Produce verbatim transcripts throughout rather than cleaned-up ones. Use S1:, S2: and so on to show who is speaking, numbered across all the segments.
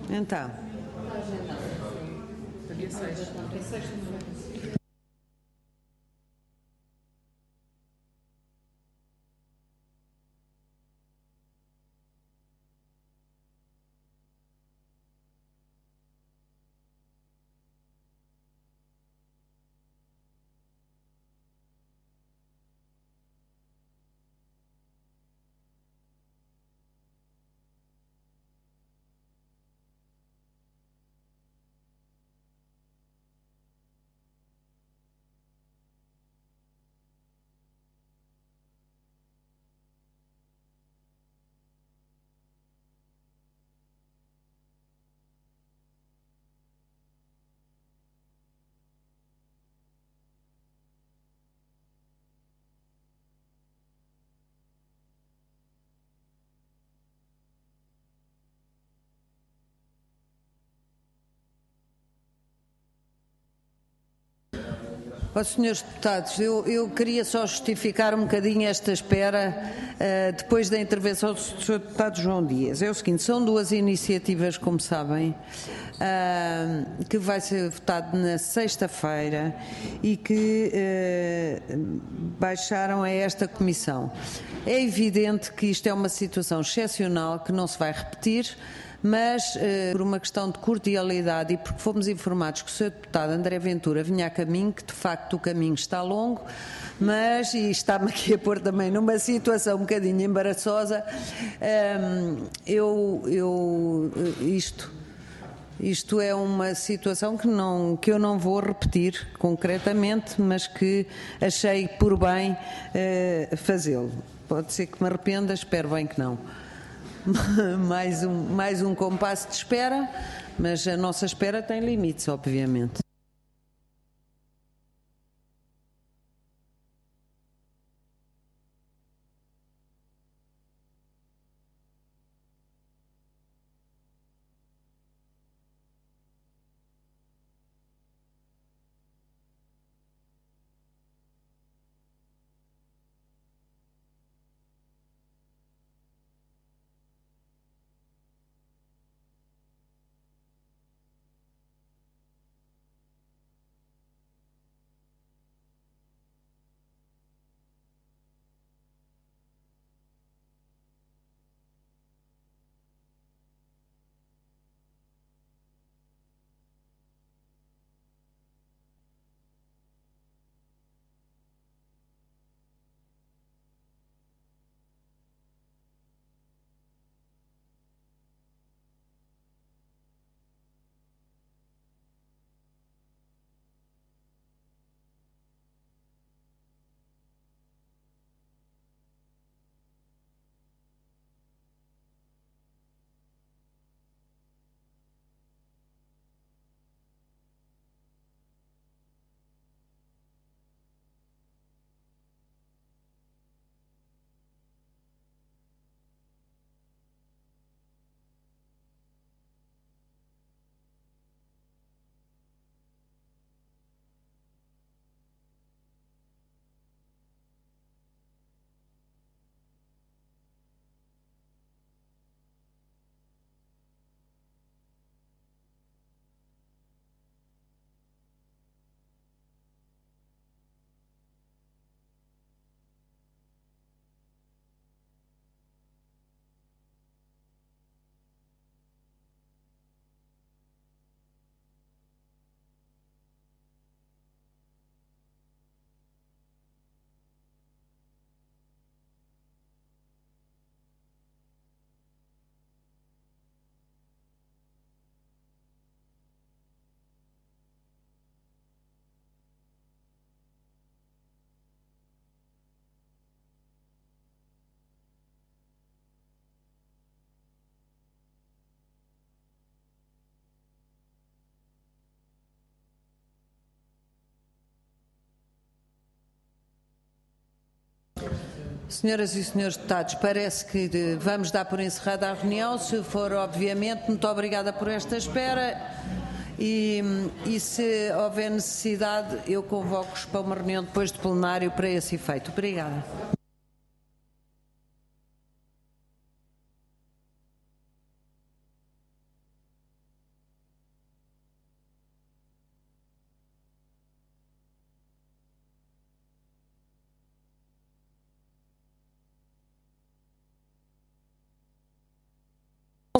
S1: Então.
S2: Dia seis.
S1: Oh, senhores deputados, eu, eu queria só justificar um bocadinho esta espera uh, depois da intervenção do senhor Deputado João Dias. É o seguinte, são duas iniciativas, como sabem, uh, que vai ser votado na sexta-feira e que uh, baixaram a esta comissão. É evidente que isto é uma situação excepcional que não se vai repetir, mas eh, por uma questão de cordialidade e porque fomos informados que o senhor Deputado André Ventura vinha a caminho, que de facto o caminho está longo, mas, e está-me aqui a pôr também numa situação um bocadinho embaraçosa, um, eu, eu, isto, isto é uma situação que, não, que eu não vou repetir concretamente, mas que achei por bem uh, fazê-lo. Pode ser que me arrependa, espero bem que não. mais, um, mais um compasso de espera, mas a nossa espera tem limites, obviamente. Senhoras e senhores deputados, parece que vamos dar por encerrada a reunião. Se for, obviamente, muito obrigada por esta espera e, e se houver necessidade, eu convoco-os para uma reunião depois de plenário para esse efeito. Obrigada.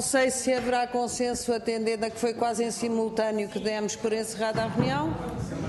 S1: Não sei se haverá consenso, atendendo a que foi quase em simultâneo que demos por encerrada a reunião.